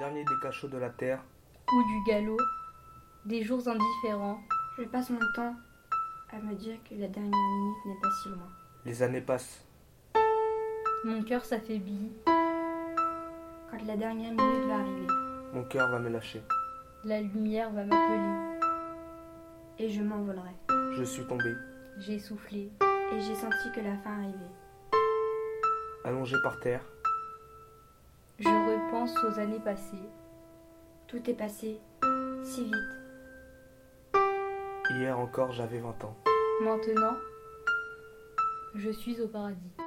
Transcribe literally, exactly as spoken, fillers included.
dernier des cachots de la terre, ou du galop, des jours indifférents. Je passe mon temps à me dire que la dernière minute n'est pas si loin. les années passent. Mon cœur s'affaiblit, Quand la dernière minute va arriver, Mon cœur va me lâcher. la lumière va m'appeler. et je m'envolerai. Je suis tombé, J'ai soufflé, Et j'ai senti que la fin arrivait. allongé par terre. je repense aux années passées. Tout est passé si vite. Hier encore j'avais vingt ans. Maintenant, je suis au paradis.